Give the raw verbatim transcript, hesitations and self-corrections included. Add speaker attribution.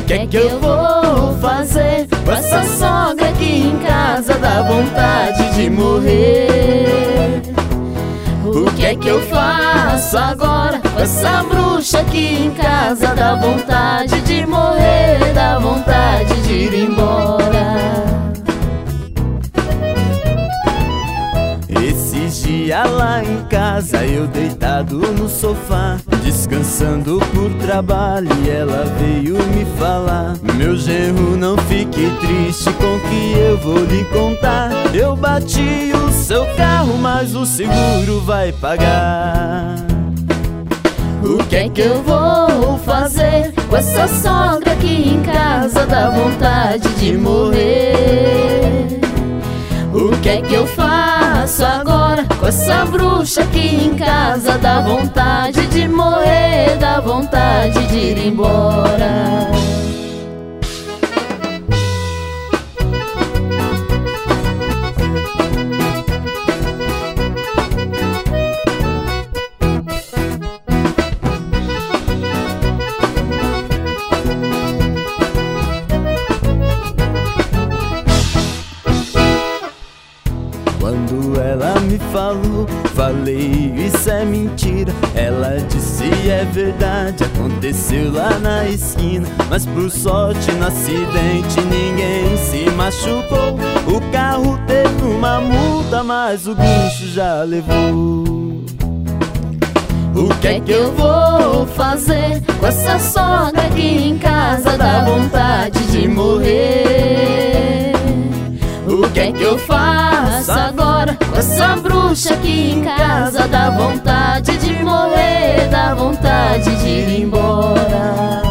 Speaker 1: que é que eu vou fazer com essa sogra aqui em casa? Dá vontade de morrer. O que é que eu faço agora com essa bruxa aqui em casa? Dá vontade de morrer, dá vontade de ir embora. Esses dias lá em casa, eu deitado no sofá, descansando por trabalho, e ela veio me falar: meu genro, não fique triste com o que eu vou lhe contar. Eu bati o seu carro, mas o seguro vai pagar. O que é que eu vou fazer com essa sogra aqui em casa? Dá vontade de morrer. O que é que eu faço agora com essa bruxa aqui em casa? Dá vontade de morrer, dá vontade de ir embora. Quando ela me falou, falei, isso é mentira. Ela disse, é verdade, aconteceu lá na esquina. Mas por sorte no acidente ninguém se machucou. O carro teve uma multa, mas o guincho já levou. O que é que eu vou fazer com essa sogra aqui em casa? Dá vontade de morrer. O que é que eu faço agora com essa bruxa aqui em casa? Dá vontade de morrer, dá vontade de ir embora.